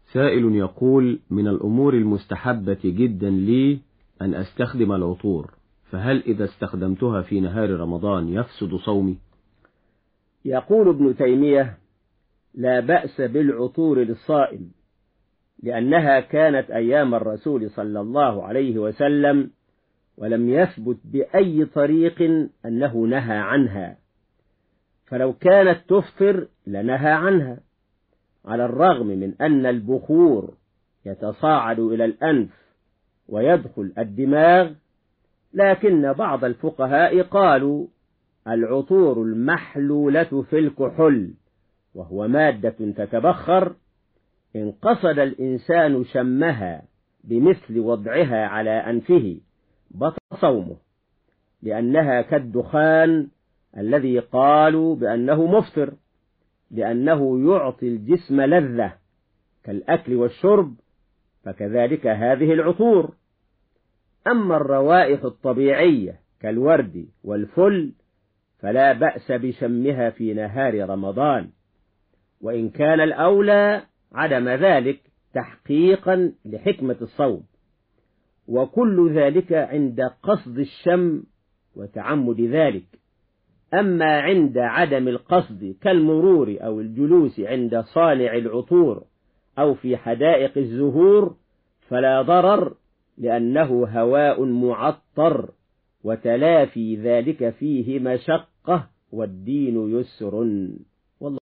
سائل يقول: من الأمور المستحبة جدا لي أن أستخدم العطور، فهل إذا استخدمتها في نهار رمضان يفسد صومي؟ يقول ابن تيمية: لا بأس بالعطور للصائم، لأنها كانت أيام الرسول صلى الله عليه وسلم، ولم يثبت بأي طريق أنه نهى عنها، فلو كانت تفطر لنهى عنها، على الرغم من أن البخور يتصاعد إلى الأنف ويدخل الدماغ، لكن بعض الفقهاء قالوا: العطور المحلولة في الكحول، وهو مادة تتبخر، إن قصد الإنسان شمها بمثل وضعها على أنفه بطل صومه، لأنها كالدخان الذي قالوا بأنه مفطر، لأنه يعطي الجسم لذة كالأكل والشرب، فكذلك هذه العطور. أما الروائح الطبيعية كالورد والفل فلا بأس بشمها في نهار رمضان، وإن كان الأولى عدم ذلك تحقيقا لحكمة الصوم، وكل ذلك عند قصد الشم وتعمد ذلك. أما عند عدم القصد كالمرور أو الجلوس عند صانع العطور أو في حدائق الزهور فلا ضرر، لأنه هواء معطر، وتلافي ذلك فيه مشقة، والدين يسر.